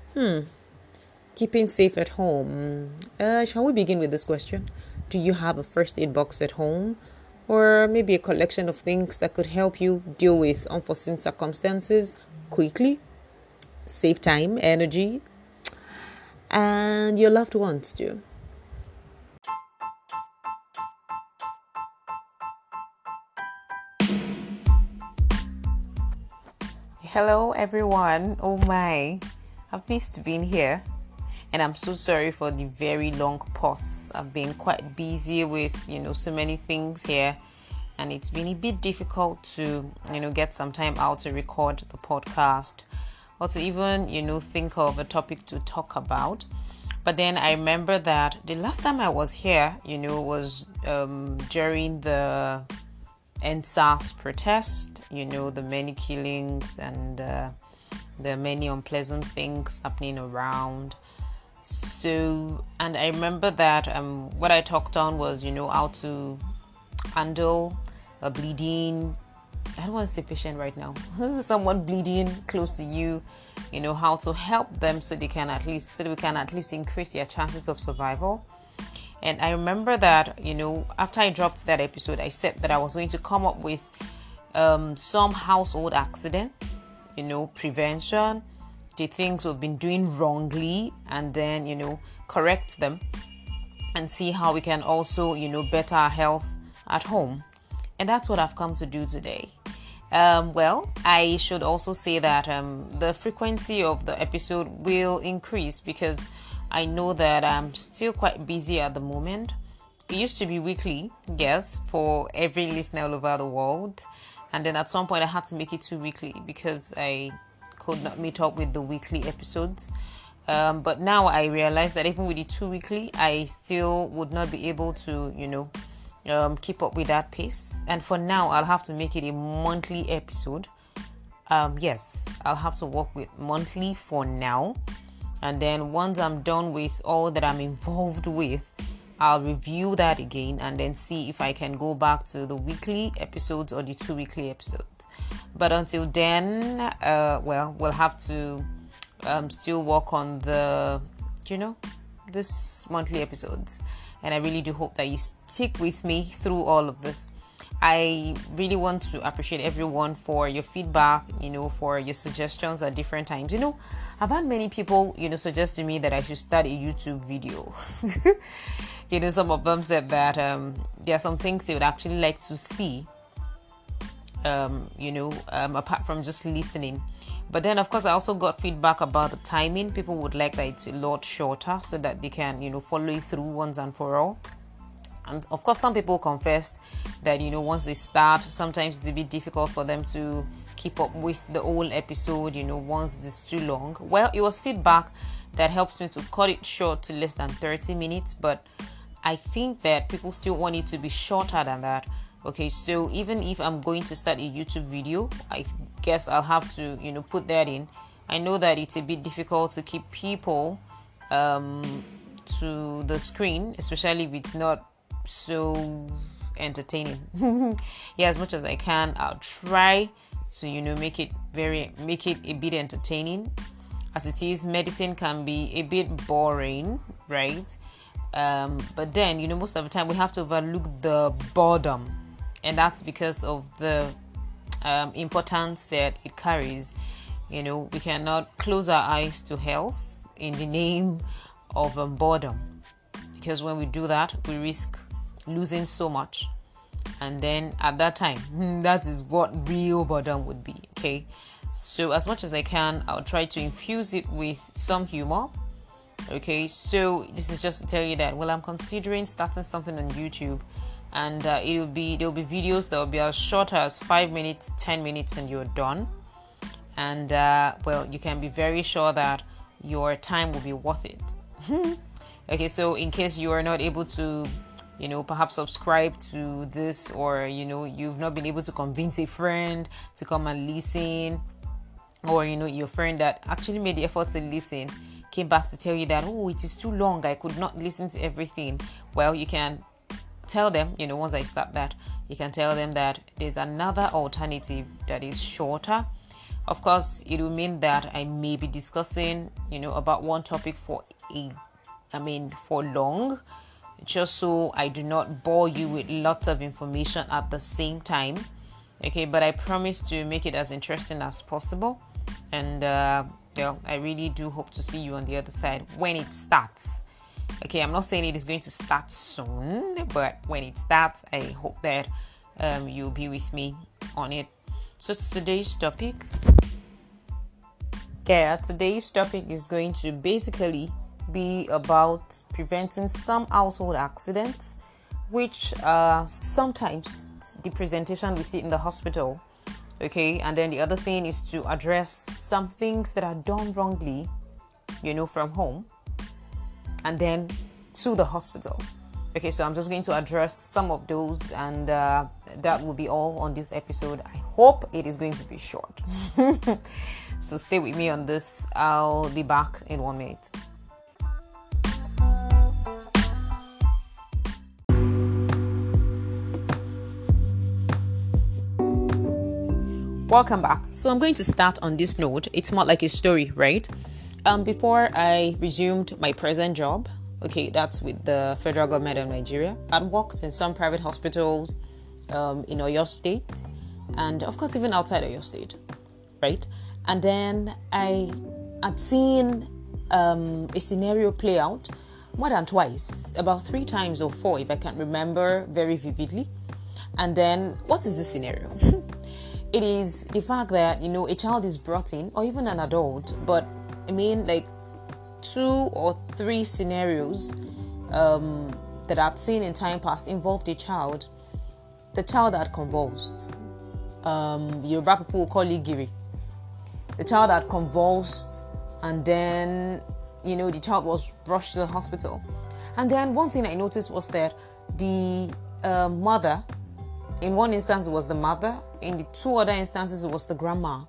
Keeping safe at home. Shall we begin with this question? Do you have a first aid box at home? Or maybe a collection of things that could help you deal with unforeseen circumstances quickly, save time, energy, and your loved ones too? Hello, everyone. Oh my, I've missed being here, and I'm so sorry for the very long pause. I've been quite busy with so many things here, and it's been a bit difficult to get some time out to record the podcast or to even think of a topic to talk about. But then I remember that the last time I was here was during the NSAS protest, the many killings and the many unpleasant things happening around. So, and I remember that what I talked on was, how to handle a bleeding, I don't want to say patient right now, someone bleeding close to you, how to help them so we can at least increase their chances of survival. And I remember that, after I dropped that episode, I said that I was going to come up with some household accidents, prevention, the things we've been doing wrongly, and then, correct them and see how we can also, better our health at home. And that's what I've come to do today. Well, I should also say that the frequency of the episode will increase because I know that I'm still quite busy at the moment. It used to be weekly, yes, for every listener all over the world. And then at some point I had to make it 2 weekly because I could not meet up with the weekly episodes. But now I realize that even with the 2 weekly, I still would not be able to, keep up with that pace. And for now, I'll have to make it a monthly episode. Yes, I'll have to work with monthly for now. And then once I'm done with all that I'm involved with, I'll review that again and then see if I can go back to the weekly episodes or the 2 weekly episodes. But until then, we'll have to still work on the, this monthly episodes. And I really do hope that you stick with me through all of this. I really want to appreciate everyone for your feedback, for your suggestions at different times. I've had many people, suggest to me that I should start a YouTube video. Some of them said that there are some things they would actually like to see, apart from just listening. But then, of course, I also got feedback about the timing. People would like that it's a lot shorter so that they can, follow it through once and for all. And of course, some people confessed that, once they start, sometimes it's a bit difficult for them to keep up with the whole episode, once it's too long. Well, it was feedback that helps me to cut it short to less than 30 minutes. But I think that people still want it to be shorter than that. Okay, so even if I'm going to start a YouTube video, I guess I'll have to, put that in. I know that it's a bit difficult to keep people to the screen, especially if it's not so entertaining. Yeah, as much as I can, I'll try to make it a bit entertaining. As it is, medicine can be a bit boring, right? But then most of the time we have to overlook the boredom, and that's because of the importance that it carries. We cannot close our eyes to health in the name of boredom, because when we do that, we risk losing so much. And then at that time, that is what real boredom would be. Okay, so as much as I can, I'll try to infuse it with some humor. Okay, so this is just to tell you that I'm considering starting something on YouTube, and there'll be videos that will be as short as 5 minutes, 10 minutes, and you're done. And you can be very sure that your time will be worth it. Okay, so in case you are not able to perhaps subscribe to this, or you've not been able to convince a friend to come and listen, or your friend that actually made the effort to listen came back to tell you that it is too long, I could not listen to everything. Well, you can tell them, once I start that, you can tell them that there's another alternative that is shorter. Of course, it will mean that I may be discussing, about one topic for long, just so I do not bore you with lots of information at the same time. Okay, but I promise to make it as interesting as possible. And I really do hope to see you on the other side when it starts. Okay, I'm not saying it is going to start soon, but when it starts, I hope that you'll be with me on it. So today's topic is going to basically be about preventing some household accidents, which sometimes the presentation we see in the hospital. Okay, and then the other thing is to address some things that are done wrongly, from home, and then to the hospital. Okay, so I'm just going to address some of those, and that will be all on this episode. I hope it is going to be short. So stay with me on this. I'll be back in 1 minute. Welcome back. So I'm going to start on this note. It's more like a story, right? Before I resumed my present job, okay, that's with the federal government of Nigeria, I'd worked in some private hospitals in Oyo State, and of course even outside Oyo State, right? And then I had seen a scenario play out more than twice, about 3 times or 4 if I can remember very vividly. And then what is the scenario? It is the fact that, a child is brought in, or even an adult, but like 2 or 3 scenarios that I've seen in time past involved a child. The child had convulsed. Yoruba people will call it giri. The child had convulsed, and then, the child was rushed to the hospital. And then one thing I noticed was that the mother, in one instance it was the mother, in the 2 other instances it was the grandma,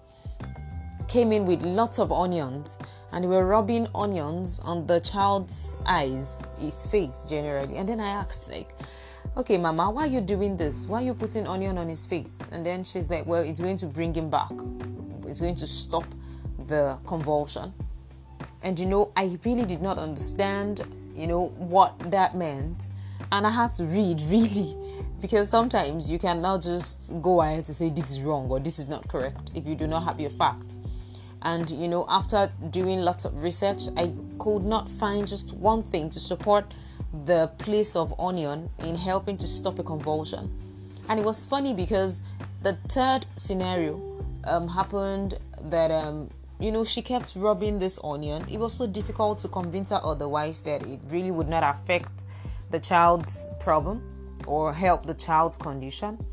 came in with lots of onions, and they were rubbing onions on the child's eyes, his face generally. And then I asked, okay, mama, why are you doing this? Why are you putting onion on his face? And then she's like, well, it's going to bring him back. It's going to stop the convulsion. And I really did not understand, what that meant. And I had to read, really, because sometimes you cannot just go ahead to say this is wrong or this is not correct if you do not have your facts. And, after doing lots of research, I could not find just one thing to support the place of onion in helping to stop a convulsion. And it was funny because the 3rd scenario happened that, she kept rubbing this onion. It was so difficult to convince her otherwise that it really would not affect the child's problem or help the child's condition.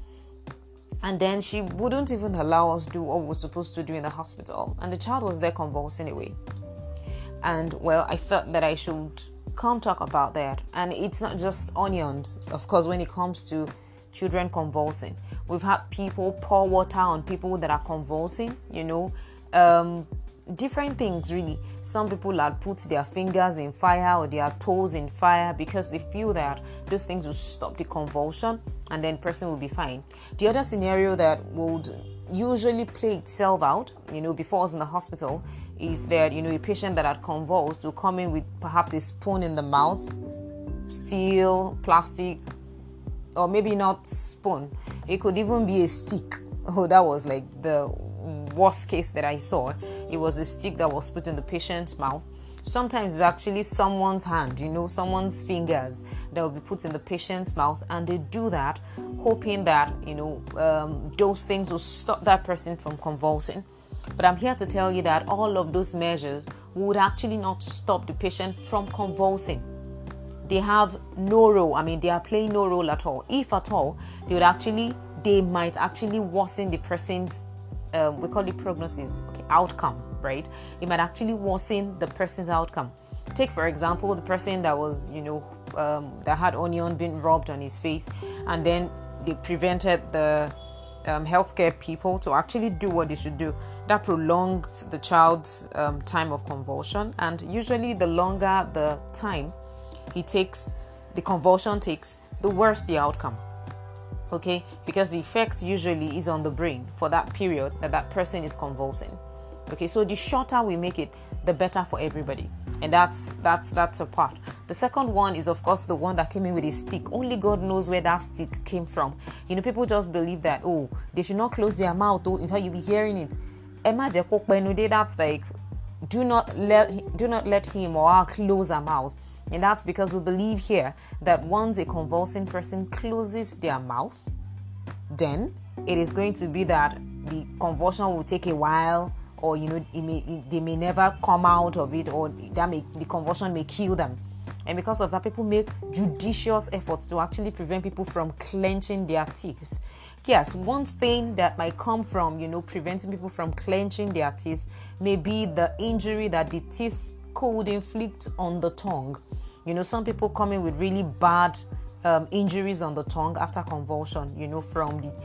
And then she wouldn't even allow us do what we were supposed to do in the hospital. And the child was there convulsing away. And, well, I felt that I should come talk about that. And it's not just onions, of course, when it comes to children convulsing. We've had people pour water on people that are convulsing, different things really. Some people had put their fingers in fire or their toes in fire because they feel that those things will stop the convulsion and then person will be fine. The other scenario that would usually play itself out, before us in the hospital is that, a patient that had convulsed will come in with perhaps a spoon in the mouth, steel, plastic, or maybe not spoon. It could even be a stick. Oh, that was like the worst case that I saw. It was a stick that was put in the patient's mouth. Sometimes it's actually someone's hand, someone's fingers that will be put in the patient's mouth, and they do that hoping that, those things will stop that person from convulsing. But I'm here to tell you that all of those measures would actually not stop the patient from convulsing. They have no role. They are playing no role at all. If at all, they might actually worsen the person's we call it prognosis, outcome, right? It might actually worsen the person's outcome. Take, for example, the person that was, that had onion being rubbed on his face, and then they prevented the healthcare people to actually do what they should do. That prolonged the child's time of convulsion, and usually the longer the time the convulsion takes, the worse the outcome. okay, because the effect usually is on the brain for that period that person is convulsing. Okay, so the shorter we make it, the better for everybody, and that's a part. The second one is, of course, the one that came in with a stick. Only God knows where that stick came from. People just believe that, oh, they should not close their mouth. Oh, in fact, you'll be hearing it. That's like, do not let him or her close her mouth. And that's because we believe here that once a convulsing person closes their mouth, then it is going to be that the convulsion will take a while, or they may never come out of it, or the convulsion may kill them. And because of that, people make judicious efforts to actually prevent people from clenching their teeth. Yes, one thing that might come from preventing people from clenching their teeth may be the injury that the teeth could inflict on the tongue. Some people come in with really bad injuries on the tongue after convulsion, from the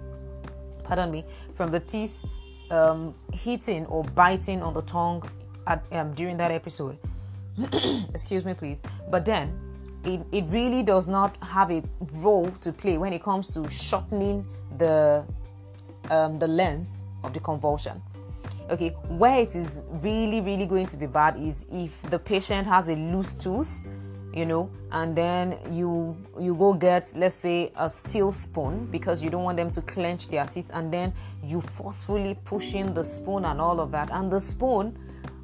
teeth hitting or biting on the tongue during that episode. Excuse me, please. But then it really does not have a role to play when it comes to shortening the length of the convulsion. Okay, where it is really, really going to be bad is if the patient has a loose tooth, and then you go get, let's say, a steel spoon, because you don't want them to clench their teeth, and then you forcefully push in the spoon and all of that, and the spoon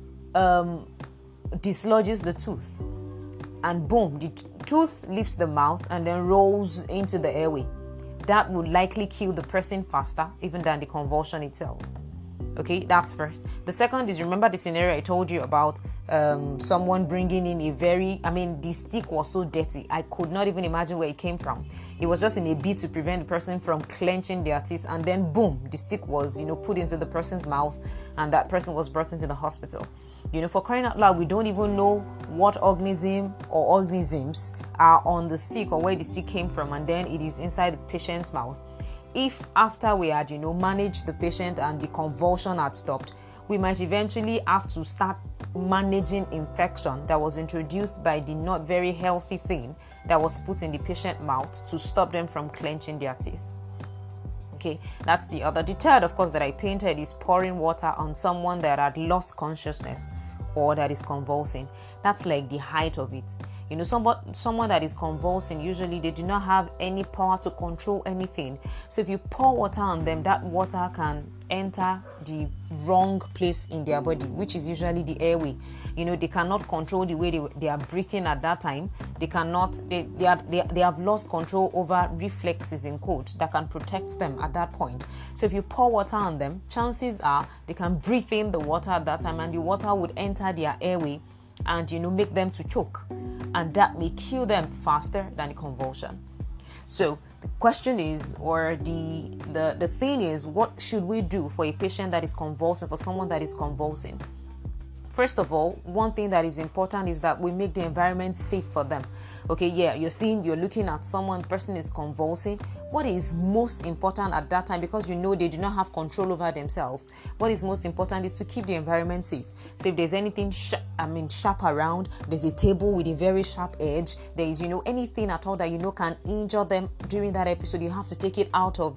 dislodges the tooth, and boom, the tooth leaves the mouth and then rolls into the airway. That would likely kill the person faster even than the convulsion itself. Okay, that's first. The second is, remember the scenario I told you about someone bringing in the stick was so dirty, I could not even imagine where it came from. It was just in a bid to prevent the person from clenching their teeth, and then boom, the stick was put into the person's mouth, and that person was brought into the hospital. For crying out loud, we don't even know what organism or organisms are on the stick, or where the stick came from, and then it is inside the patient's mouth. If after we had managed the patient and the convulsion had stopped, we might eventually have to start managing infection that was introduced by the not very healthy thing that was put in the patient's mouth to stop them from clenching their teeth. Okay, that's the other. The third, of course, that I painted is pouring water on someone that had lost consciousness or that is convulsing. That's like the height of it. Someone that is convulsing, usually they do not have any power to control anything. So if you pour water on them, that water can enter the wrong place in their body, which is usually the airway. They cannot control the way they are breathing at that time. They have lost control over reflexes, in quote, that can protect them at that point. So if you pour water on them, chances are they can breathe in the water at that time, and the water would enter their airway and make them to choke, and that may kill them faster than the convulsion. So the question is, or the thing is, what should we do for a patient that is convulsing, for someone that is convulsing? First of all, one thing that is important is that we make the environment safe for them. Okay, yeah, you're looking at someone, the person is convulsing. What is most important at that time, because they do not have control over themselves, what is most important is to keep the environment safe. So if there's anything sharp around, there's a table with a very sharp edge, there is anything at all that can injure them during that episode, you have to take it out of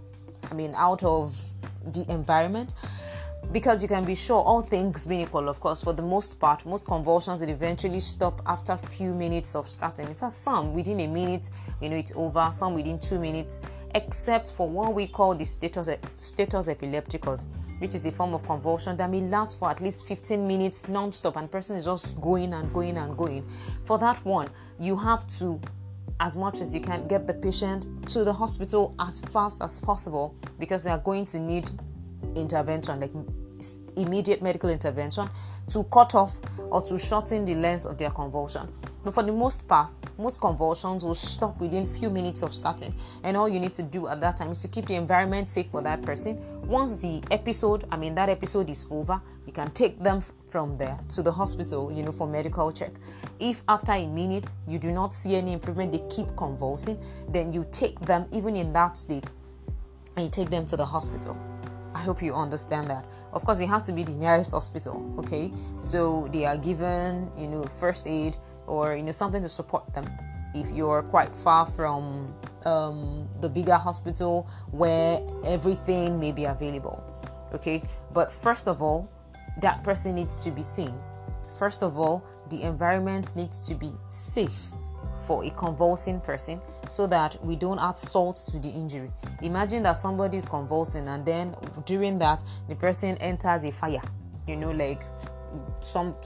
the environment. Because you can be sure, all things being equal, of course, for the most part, most convulsions will eventually stop after a few minutes of starting. In fact, some within a minute, it's over, some within 2 minutes, except for what we call the status epilepticus, which is a form of convulsion that may last for at least 15 minutes non-stop, and the person is just going and going and going. For that one, you have to, as much as you can, get the patient to the hospital as fast as possible, because they are going to need intervention, like immediate medical intervention, to cut off or to shorten the length of their convulsion. But for the most part, most convulsions will stop within few minutes of starting, and all you need to do at that time is to keep the environment safe for that person. Once that episode is over, you can take them from there to the hospital, for medical check. If after a minute you do not see any improvement, they keep convulsing, then you take them, even in that state, and you take them to the hospital. I hope you understand that. Of course, it has to be the nearest hospital, okay? So they are given, first aid or, something to support them. If you're quite far from the bigger hospital where everything may be available. Okay, but first of all, that person needs to be seen. First of all, the environment needs to be safe for a convulsing person so that we don't add salt to the injury. Imagine that somebody is convulsing and then during that the person enters a fire. Like some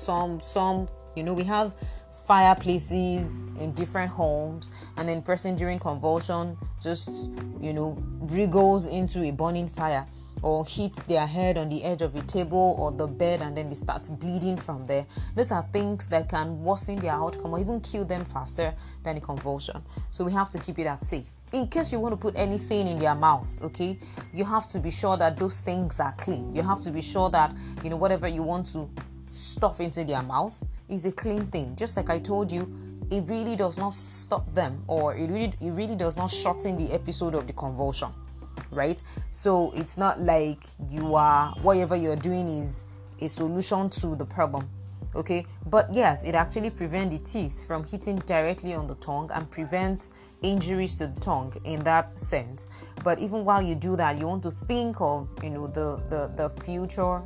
we have fireplaces in different homes, and then person during convulsion just wriggles into a burning fire or hits their head on the edge of a table or the bed, and then they start bleeding from there. These are things that can worsen their outcome or even kill them faster than a convulsion. So we have to keep it as safe. In case you want to put anything in their mouth, okay, you have to be sure that those things are clean. You have to be sure that whatever you want to stuff into their mouth is a clean thing. Just like I told you, it really does not stop them, or it really does not shorten the episode of the convulsion, right? So it's not like whatever you're doing is a solution to the problem, okay? But yes, it actually prevents the teeth from hitting directly on the tongue and prevents injuries to the tongue in that sense. But even while you do that, you want to think of the future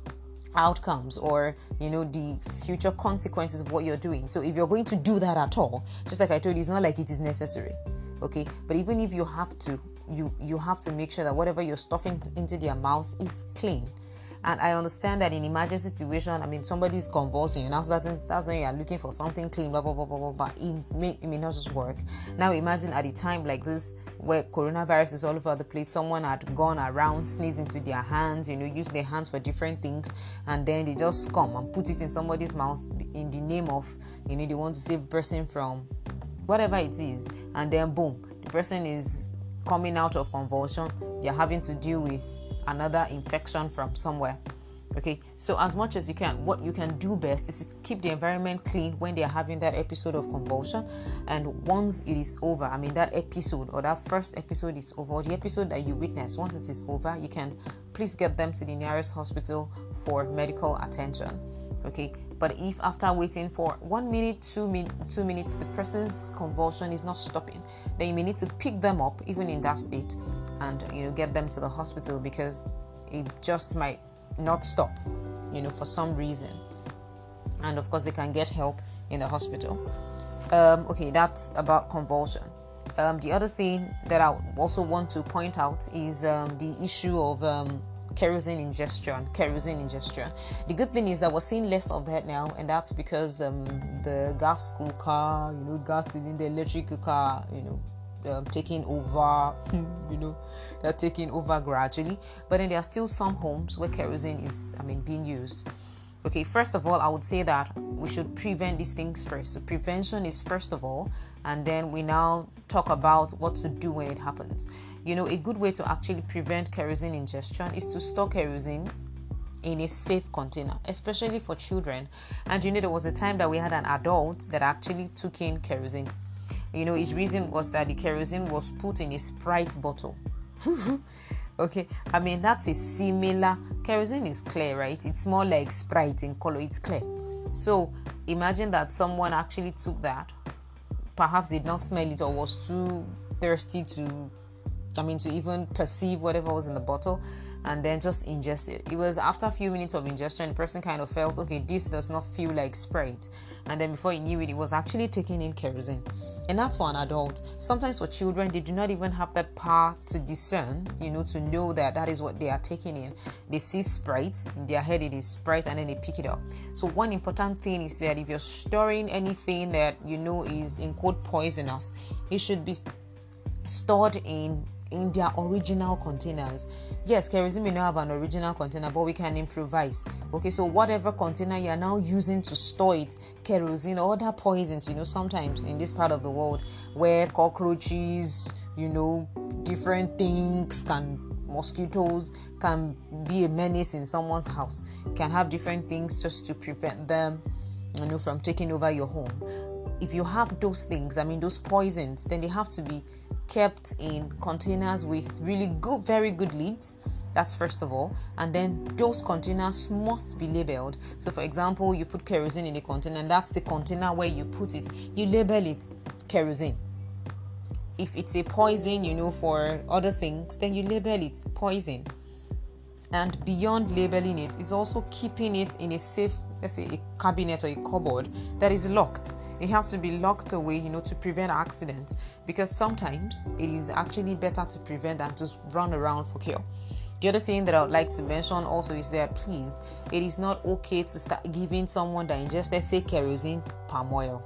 outcomes, or the future consequences of what you're doing. So if you're going to do that at all, just like I told you, it's not like it is necessary, okay? But even if you have to, you have to make sure that whatever you're stuffing into their mouth is clean. And I understand that in emergency situation, somebody is convulsing, and that's when you are looking for something clean, blah blah blah blah blah. But it may not just work. Now imagine at a time like this, where coronavirus is all over the place, someone had gone around, sneezed into their hands, use their hands for different things, and then they just come and put it in somebody's mouth in the name of, they want to save the person from whatever it is, and then boom, the person is coming out of convulsion. They're having to deal with another infection from somewhere. Okay, so as much as you can, what you can do best is to keep the environment clean when they're having that episode of convulsion. And once it is over, that episode or that first episode is over, or the episode that you witness, once it is over, you can please get them to the nearest hospital for medical attention. Okay, but if after waiting for 1 minute, 2 minutes, the person's convulsion is not stopping, then you may need to pick them up even in that state and get them to the hospital, because it just might not stop for some reason. And of course they can get help in the hospital. Okay, that's about convulsion. The other thing that I also want to point out is the issue of kerosene ingestion. The good thing is that we're seeing less of that now, and that's because the gas cooker, gas cylinder, electric cooker, taking over, they're taking over gradually. But then there are still some homes where kerosene is, being used. Okay, first of all, I would say that we should prevent these things first. So prevention is first of all, and then we now talk about what to do when it happens. A good way to actually prevent kerosene ingestion is to store kerosene in a safe container, especially for children. And there was a time that we had an adult that actually took in kerosene. His reason was that the kerosene was put in a Sprite bottle. Okay, that's a similar, kerosene is clear, right? It's more like Sprite in color, it's clear. So imagine that someone actually took that, perhaps did not smell it or was too thirsty to even perceive whatever was in the bottle, and then just ingest it. It was after a few minutes of ingestion, the person kind of felt, okay, this does not feel like Sprite. And then before he knew it, it was actually taking in kerosene. And that's for an adult. Sometimes for children, they do not even have that power to discern, to know that is what they are taking in. They see Sprite, in their head it is Sprite, and then they pick it up. So one important thing is that if you're storing anything that is in quote poisonous, it should be stored in their original containers. Yes, kerosene may not have an original container, but we can improvise. Okay, so whatever container you are now using to store it, kerosene or other poisons, sometimes in this part of the world where cockroaches, different things, mosquitoes can be a menace in someone's house, can have different things just to prevent them, from taking over your home. If you have those things, those poisons, then they have to be kept in containers with really good, very good lids. That's first of all. And then those containers must be labeled. So for example, you put kerosene in a container, and that's the container where you put it. You label it kerosene. if it's a poison, for other things, then you label it poison. And beyond labeling it is also keeping it in a safe, let's say a cabinet or a cupboard that is locked. It has to be locked away, to prevent accidents, because sometimes it is actually better to prevent than to run around for cure. The other thing that I would like to mention also is that, please, it is not okay to start giving someone that ingests, let's say, kerosene, palm oil.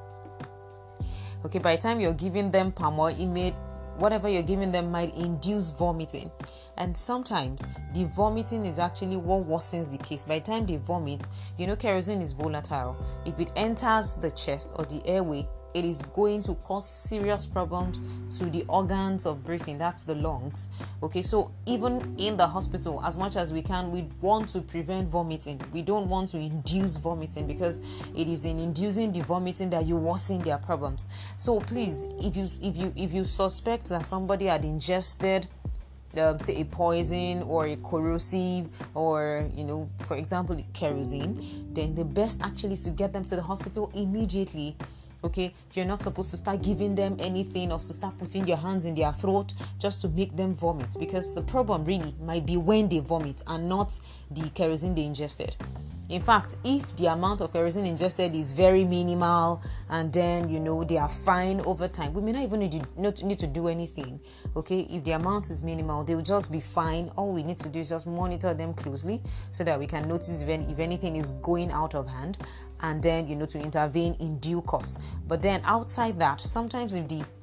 Okay, by the time you're giving them palm oil, whatever you're giving them might induce vomiting. And sometimes the vomiting is actually what worsens the case. By the time they vomit, kerosene is volatile. If it enters the chest or the airway, it is going to cause serious problems to the organs of breathing. That's the lungs. Okay, so even in the hospital, as much as we can, we want to prevent vomiting. We don't want to induce vomiting, because it is in inducing the vomiting that you worsen their problems. So please, if you suspect that somebody had ingested say a poison or a corrosive, or for example kerosene, then the best actually is to get them to the hospital immediately. Okay, you're not supposed to start giving them anything or to start putting your hands in their throat just to make them vomit, because the problem really might be when they vomit and not the kerosene they ingested. In fact, if the amount of kerosene ingested is very minimal and then, they are fine over time, we may not even need to do anything. Okay, if the amount is minimal, they will just be fine. All we need to do is just monitor them closely so that we can notice if anything is going out of hand, and then, to intervene in due course. But then outside that, sometimes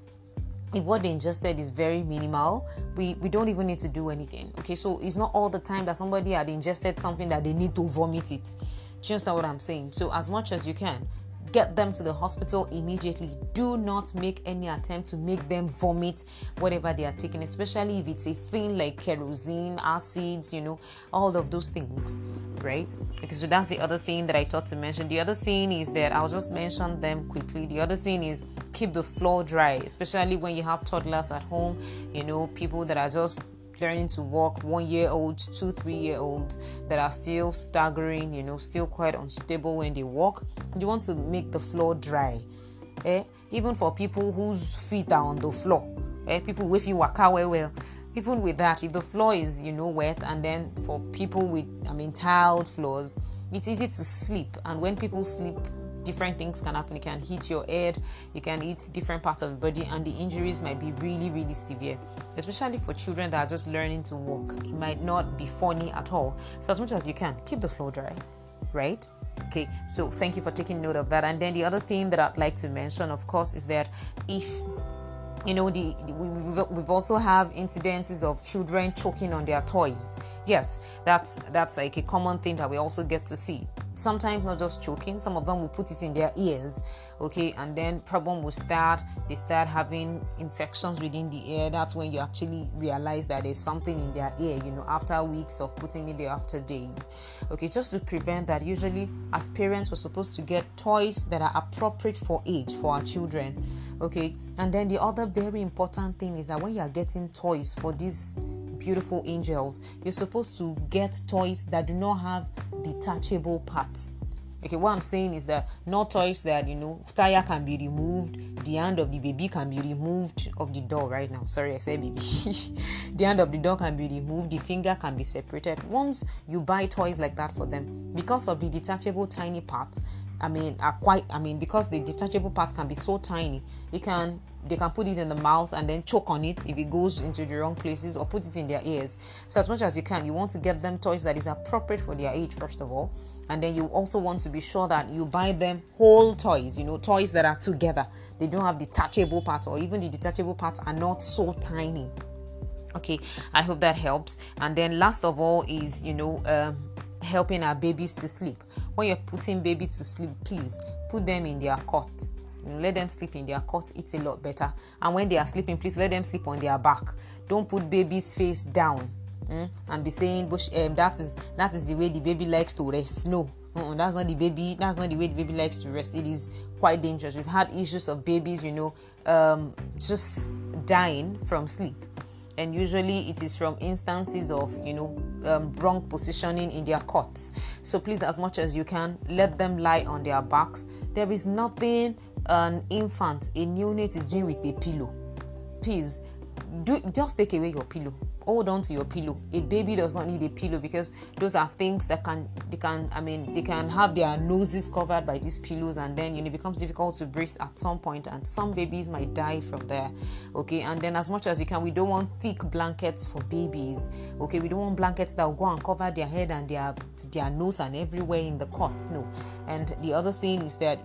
if what they ingested is very minimal, we don't even need to do anything. Okay, so it's not all the time that somebody had ingested something that they need to vomit it. Do you understand what I'm saying? So as much as you can, get them to the hospital immediately. Do not make any attempt to make them vomit whatever they are taking, especially if it's a thing like kerosene, acids, all of those things, right? Because so that's the other thing that I thought to mention. The other thing is that I'll just mention them quickly. The other thing is keep the floor dry, especially when you have toddlers at home, people that are just learning to walk, 1-year-olds, 2-3-year-olds that are still staggering, still quite unstable when they walk. You want to make the floor dry. Even for people whose feet are on the floor, people with you waka well. Even with that, if the floor is, wet, and then for people with, tiled floors, it's easy to sleep. And when people sleep, different things can happen. You can hit your head, you can hit different parts of the body, and the injuries might be really, really severe, especially for children that are just learning to walk. It might not be funny at all. So as much as you can, keep the floor dry, right? Okay, so thank you for taking note of that. And then the other thing that I'd like to mention, of course, is that if we've also have incidences of children choking on their toys. Yes, that's like a common thing that we also get to see. Sometimes not just choking, some of them will put it in their ears, okay, and then problem will start. They start having infections within the ear. That's when you actually realize that there's something in their ear, after weeks of putting it there, after days. Okay, just to prevent that, usually as parents we're supposed to get toys that are appropriate for age for our children. Okay, and then the other very important thing is that when you are getting toys for these beautiful angels, you're supposed to get toys that do not have detachable parts. Okay, what I'm saying is that not toys that, tire can be removed, the hand of the baby can be removed of the door right now. Sorry, I said baby. The hand of the door can be removed, the finger can be separated. Once you buy toys like that for them, because of the detachable tiny parts, because the detachable parts can be so tiny, they can put it in the mouth and then choke on it if it goes into the wrong places, or put it in their ears. So as much as you can, you want to get them toys that is appropriate for their age, first of all, and then you also want to be sure that you buy them whole toys, toys that are together. They don't have detachable parts, or even the detachable parts are not so tiny. Okay, I hope that helps. And then last of all is helping our babies to sleep. When you're putting baby to sleep, please put them in their cot. Let them sleep in their cot. It's a lot better. And when they are sleeping, please let them sleep on their back. Don't put baby's face down and be saying that is the way the baby likes to rest. No, that's not the way the baby likes to rest. It is quite dangerous. We've had issues of babies just dying from sleep. And usually it is from instances of, wrong positioning in their cots. So please, as much as you can, let them lie on their backs. There is nothing an infant, a neonate is doing with a pillow. please just take away your pillow. Hold on to your pillow. A baby does not need a pillow, because those are things that they can have their noses covered by these pillows, and then it becomes difficult to breathe at some point, and some babies might die from there. Okay, and then as much as you can, we don't want thick blankets for babies. Okay, we don't want blankets that will go and cover their head and their nose and everywhere in the cot. No. And the other thing is that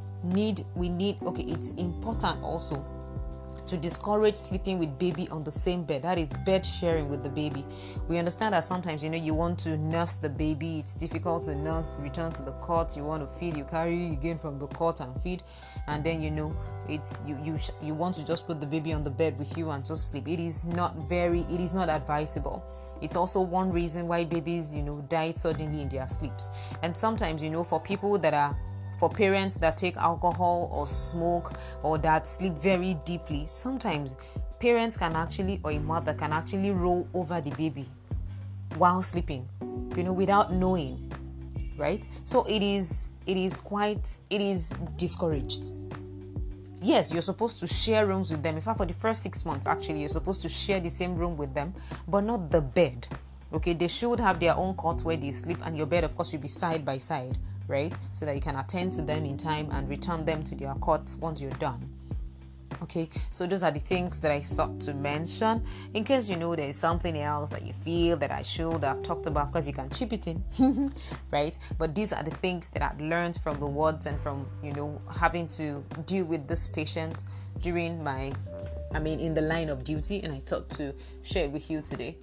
it's important also to discourage sleeping with baby on the same bed. That is bed sharing with the baby. We understand that sometimes you want to nurse the baby. It's difficult to nurse, return to the cot. You want to feed, you carry again from the cot and feed, and then it's you want to just put the baby on the bed with you and just sleep. It is not advisable. It's also one reason why babies die suddenly in their sleeps. And sometimes for parents that take alcohol or smoke or that sleep very deeply, sometimes parents can actually, or a mother can actually roll over the baby while sleeping, without knowing, right? So it is discouraged. Yes, you're supposed to share rooms with them. In fact, for the first 6 months, actually, you're supposed to share the same room with them, but not the bed. Okay, they should have their own cot where they sleep, and your bed, of course, should be side by side, right? So that you can attend to them in time and return them to their cots once you're done. Okay, so those are the things that I thought to mention. In case there is something else that you feel that I should have talked about, because you can chip it in, right? But these are the things that I've learned from the wards and from having to deal with this patient during in the line of duty, and I thought to share it with you today.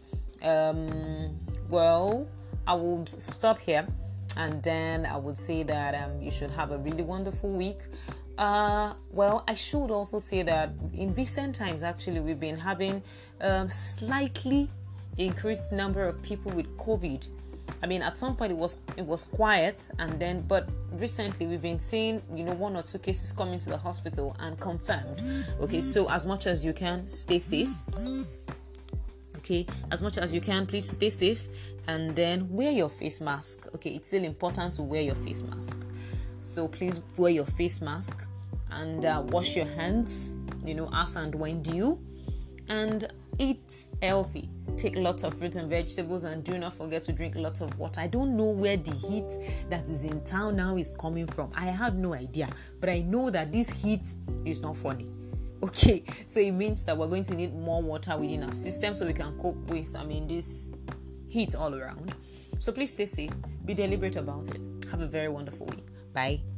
Well, I would stop here, and then I would say that you should have a really wonderful week. Well, I should also say that in recent times, actually, we've been having slightly increased number of people with COVID. At some point it was quiet, but recently we've been seeing 1 or 2 cases coming to the hospital and confirmed. Okay, so as much as you can, stay safe. Okay, as much as you can, please stay safe, and then wear your face mask. Okay, it's still important to wear your face mask. So please wear your face mask and wash your hands, as and when due, and eat healthy. Take lots of fruits and vegetables, and do not forget to drink lots of water. I don't know where the heat that is in town now is coming from. I have no idea, but I know that this heat is not funny. Okay, so it means that we're going to need more water within our system so we can cope with, this heat all around. So please stay safe, be deliberate about it. Have a very wonderful week. Bye.